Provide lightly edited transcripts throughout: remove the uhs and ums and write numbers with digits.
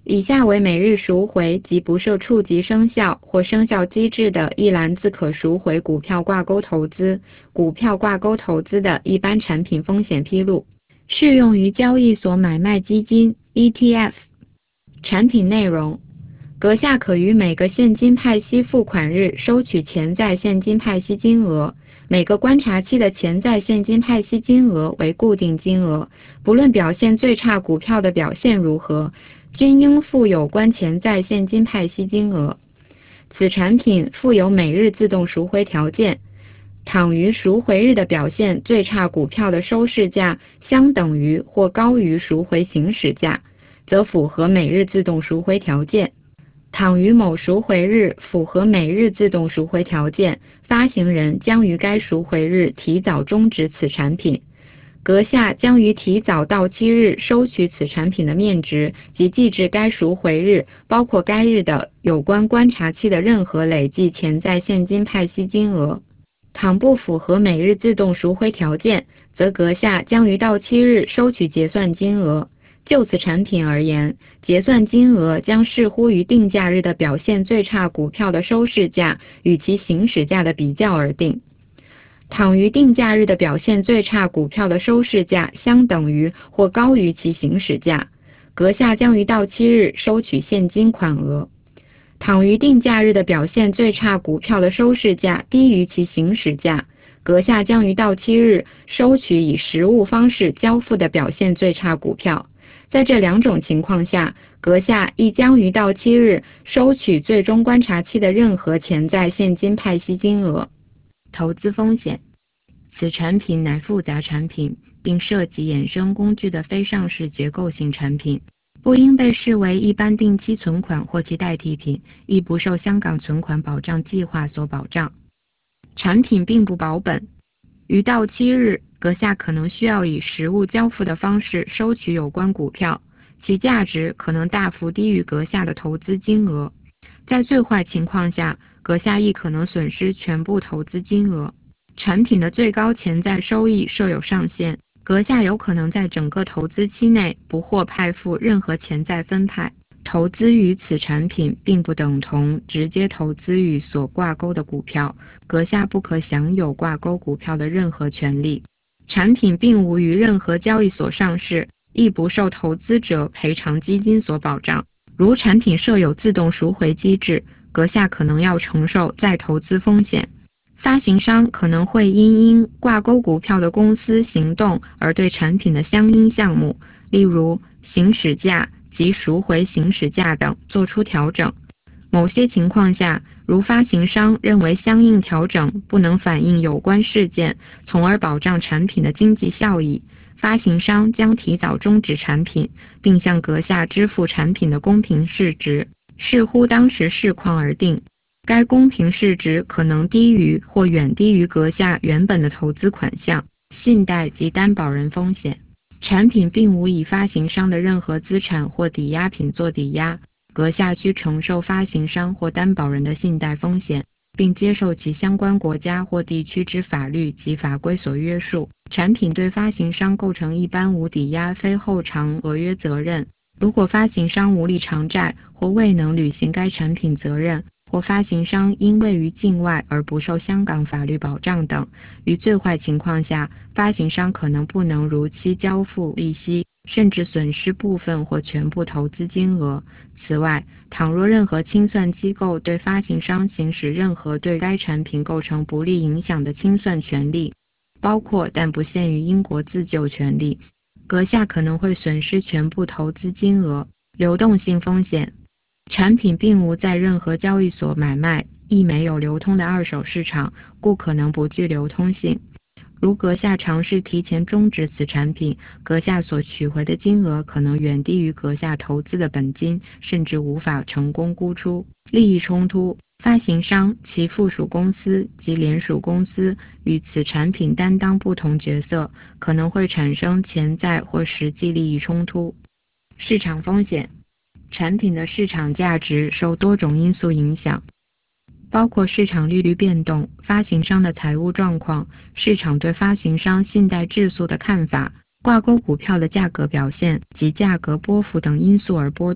以下为每日赎回及不受触及生效或生效机制的一篮子可赎回股票挂钩投资、股票挂钩投资的一般产品风险披露，适用于交易所买卖基金 ETF。 产品内容：阁下可于每个现金派息付款日收取潜在现金派息金额，每个观察期的潜在现金派息金额为固定金额，不论表现最差股票的表现如何，均应付有关潜在现金派息金额。此产品附有每日自动赎回条件，倘于赎回日的表现最差股票的收市价相等于或高于赎回行使价，则符合每日自动赎回条件。倘于某赎回日符合每日自动赎回条件，发行人将于该赎回日提早终止此产品。阁下将于提早到期日收取此产品的面值及计至该赎回日，包括该日的有关观察期的任何累计潜在现金派息金额。倘不符合每日自动赎回条件，则阁下将于到期日收取结算金额。就此产品而言，结算金额将视乎于定价日的表现最差股票的收市价与其行使价的比较而定。倘于定价日的表现最差股票的收市价相等于或高于其行使价，阁下将于到期日收取现金款额。倘于定价日的表现最差股票的收市价低于其行使价，阁下将于到期日收取以实物方式交付的表现最差股票。在这两种情况下，阁下亦将于到期日收取最终观察期的任何潜在现金派息金额。投资风险：此产品乃复杂产品，并涉及衍生工具的非上市结构性产品，不应被视为一般定期存款或其代替品，亦不受香港存款保障计划所保障。产品并不保本，于到期日，阁下可能需要以实物交付的方式收取有关股票，其价值可能大幅低于阁下的投资金额。在最坏情况下，阁下亦可能损失全部投资金额。产品的最高潜在收益设有上限，阁下有可能在整个投资期内不获派付任何潜在分派。投资于此产品并不等同直接投资于所挂钩的股票，阁下不可享有挂钩股票的任何权利。产品并无于任何交易所上市，亦不受投资者赔偿基金所保障。如产品设有自动赎回机制，阁下可能要承受再投资风险。发行商可能会因挂钩股票的公司行动而对产品的相应项目，例如行使价及赎回行使价等做出调整。某些情况下，如发行商认为相应调整不能反映有关事件，从而保障产品的经济效益，发行商将提早终止产品，并向阁下支付产品的公平市值，视乎当时市况而定。该公平市值可能低于或远低于阁下原本的投资款项。信贷及担保人风险：产品并无以发行商的任何资产或抵押品做抵押，阁下需承受发行商或担保人的信贷风险，并接受其相关国家或地区之法律及法规所约束。产品对发行商构成一般无抵押非后偿合约责任。如果发行商无力偿债或未能履行该产品责任，或发行商因位于境外而不受香港法律保障等，于最坏情况下，发行商可能不能如期交付利息，甚至损失部分或全部投资金额。此外，倘若任何清算机构对发行商行使任何对该产品构成不利影响的清算权利，包括但不限于英国自救权利，阁下可能会损失全部投资金额。流动性风险：产品并无在任何交易所买卖，亦没有流通的二手市场，故可能不具流通性。如阁下尝试提前终止此产品，阁下所取回的金额可能远低于阁下投资的本金，甚至无法成功沽出。利益冲突：发行商、其附属公司及联属公司与此产品担当不同角色，可能会产生潜在或实际利益冲突。市场风险：产品的市场价值受多种因素影响，包括市场利率变动、发行商的财务状况、市场对发行商信贷质素的看法、挂钩股票的价格表现及价格波幅等因素而波动。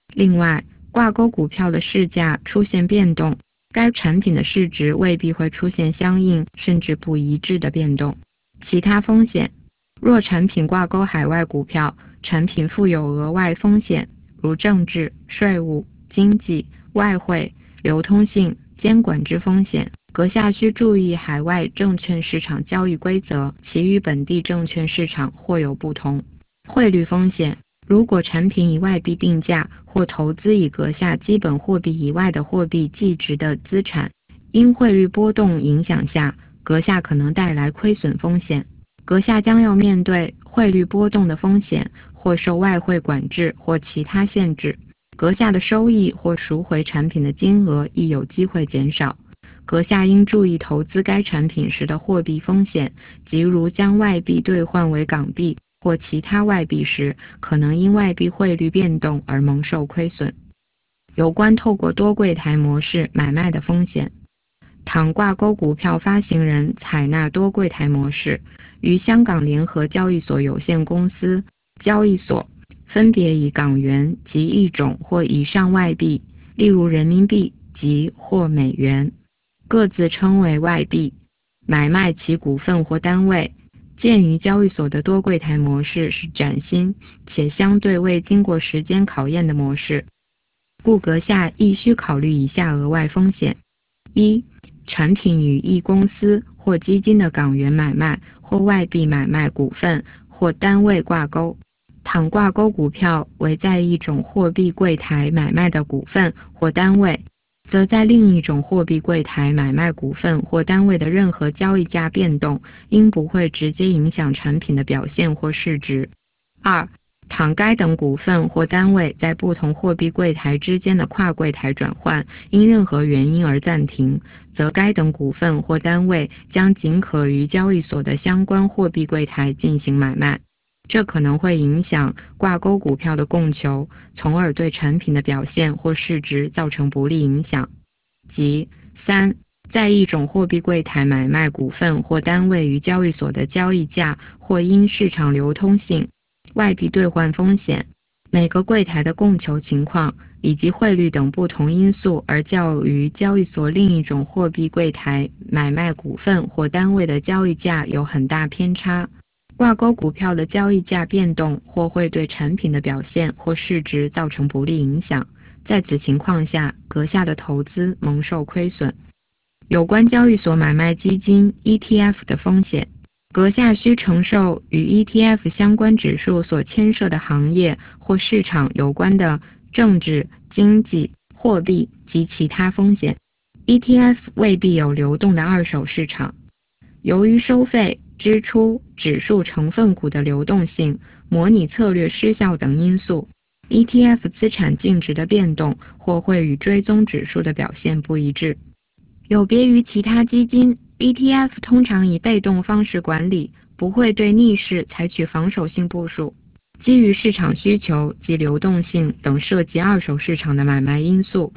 另外，挂钩股票的市价出现变动，该产品的市值未必会出现相应甚至不一致的变动。其他风险，若产品挂钩海外股票，产品负有额外风险，如政治、税务、经济、外汇、流通性、监管之风险，阁下需注意海外证券市场交易规则，其与本地证券市场或有不同。汇率风险，如果产品以外币定价或投资以阁下基本货币以外的货币计值的资产，因汇率波动影响下，阁下可能带来亏损风险。阁下将要面对汇率波动的风险，或受外汇管制或其他限制。阁下的收益或赎回产品的金额亦有机会减少。阁下应注意投资该产品时的货币风险，即如将外币兑换为港币或其他外币时，可能因外币汇率变动而蒙受亏损。有关透过多柜台模式买卖的风险，倘挂钩股票发行人采纳多柜台模式，于香港联合交易所有限公司交易所分别以港元及一种或以上外币，例如人民币及或美元，各自称为外币，买卖其股份或单位。鉴于交易所的多柜台模式是崭新且相对未经过时间考验的模式，故阁下亦需考虑以下额外风险：一、产品与一公司或基金的港元买卖或外币买卖股份或单位挂钩，倘挂钩股票为在一种货币柜台买卖的股份或单位，则在另一种货币柜台买卖股份或单位的任何交易价变动，应不会直接影响产品的表现或市值。二、倘该等股份或单位在不同货币柜台之间的跨柜台转换因任何原因而暂停，则该等股份或单位将仅可于交易所的相关货币柜台进行买卖。这可能会影响挂钩股票的供求，从而对产品的表现或市值造成不利影响。即三、在一种货币柜台买卖股份或单位于交易所的交易价或因市场流通性、外币兑换风险、每个柜台的供求情况以及汇率等不同因素而较于交易所另一种货币柜台买卖股份或单位的交易价有很大偏差。挂钩股票的交易价变动或会对产品的表现或市值造成不利影响，在此情况下，阁下的投资蒙受亏损。有关交易所买卖基金 ETF 的风险，阁下需承受与 ETF 相关指数所牵涉的行业或市场有关的政治、经济、货币及其他风险。ETF 未必有流动的二手市场，由于收费、支出、指数成分股的流动性、模拟策略失效等因素， ETF 资产净值的变动或会与追踪指数的表现不一致。有别于其他基金， ETF 通常以被动方式管理，不会对逆势采取防守性部署。基于市场需求及流动性等涉及二手市场的买卖因素，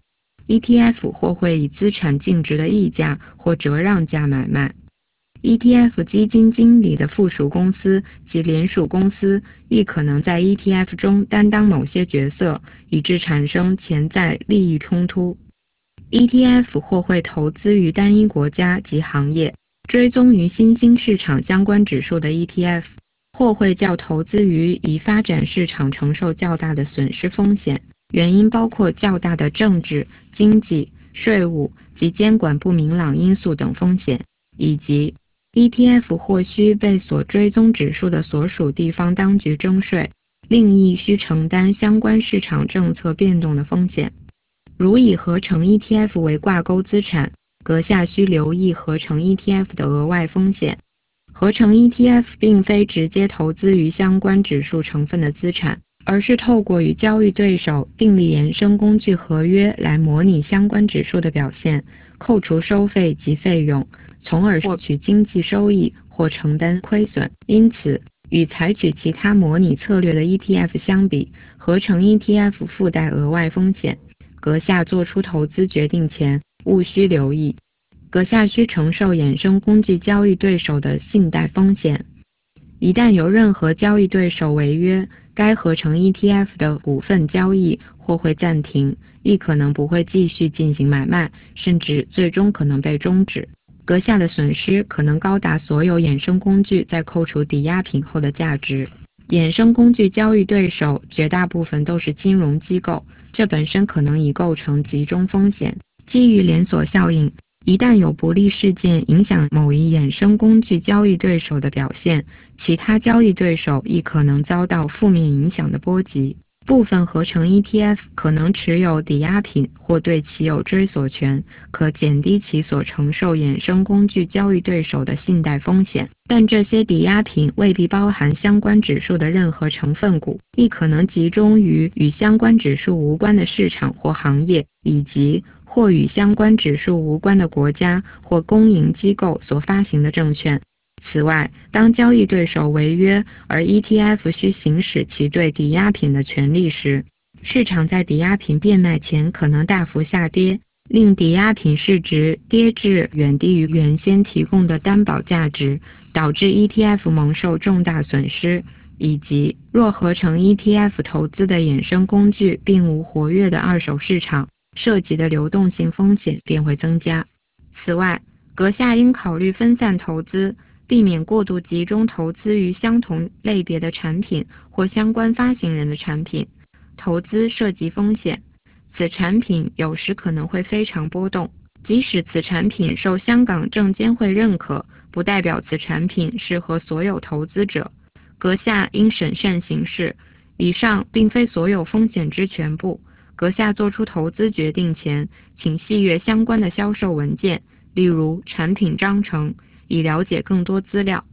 ETF 或会以资产净值的溢价或折让价买卖。ETF 基金经理的附属公司及联属公司亦可能在 ETF 中担当某些角色，以致产生潜在利益冲突。ETF 或会投资于单一国家及行业，追踪于新兴市场相关指数的 ETF， 或会较投资于已发展市场承受较大的损失风险，原因包括较大的政治、经济、税务及监管不明朗因素等风险，以及ETF 或需被所追踪指数的所属地方当局征税，另亦需承担相关市场政策变动的风险。如以合成 ETF 为挂钩资产，阁下需留意合成 ETF 的额外风险。合成 ETF 并非直接投资于相关指数成分的资产，而是透过与交易对手订立衍生工具合约来模拟相关指数的表现，扣除收费及费用，从而获取经济收益或承担亏损。因此，与采取其他模拟策略的 ETF 相比，合成 ETF 附带额外风险。阁下做出投资决定前，务需留意。阁下需承受衍生工具交易对手的信贷风险。一旦有任何交易对手违约，该合成 ETF 的股份交易或会暂停，亦可能不会继续进行买卖，甚至最终可能被终止。阁下的损失可能高达所有衍生工具在扣除抵押品后的价值。衍生工具交易对手绝大部分都是金融机构，这本身可能已构成集中风险。基于连锁效应，一旦有不利事件影响某一衍生工具交易对手的表现，其他交易对手亦可能遭到负面影响的波及。部分合成 ETF 可能持有抵押品或对其有追索权，可减低其所承受衍生工具交易对手的信贷风险，但这些抵押品未必包含相关指数的任何成分股，亦可能集中于与相关指数无关的市场或行业，以及或与相关指数无关的国家或公营机构所发行的证券。此外，当交易对手违约，而 ETF 需行使其对抵押品的权利时，市场在抵押品变卖前可能大幅下跌，令抵押品市值跌至远低于原先提供的担保价值，导致 ETF 蒙受重大损失，以及若合成 ETF 投资的衍生工具并无活跃的二手市场，涉及的流动性风险便会增加。此外，阁下应考虑分散投资，避免过度集中投资于相同类别的产品或相关发行人的产品。投资涉及风险，此产品有时可能会非常波动，即使此产品受香港证监会认可，不代表此产品适合所有投资者。阁下应审慎行事。以上并非所有风险之全部。阁下做出投资决定前，请细阅相关的销售文件，例如产品章程，以了解更多资料。